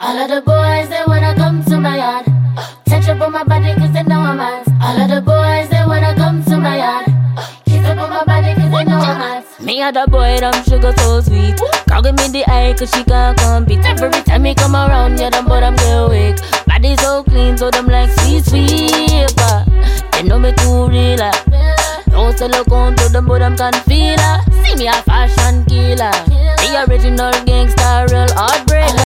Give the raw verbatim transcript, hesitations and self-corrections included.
All of the boys, they wanna come to my yard. Touch up on my body cause they know I'm hot. All of the boys, they wanna come to my yard. Kiss up on my body cause they know I'm hot. Me and the boy, them sugar so sweet. Can't give me the eye cause she can't compete. Every time me come around, yeah, them but I'm get weak. Body so clean, so them like sweet, sweet. But they know me too real. uh. Don't sell a count to them but them can feel her. See me a fashion killer. The original gangster, real heartbreak.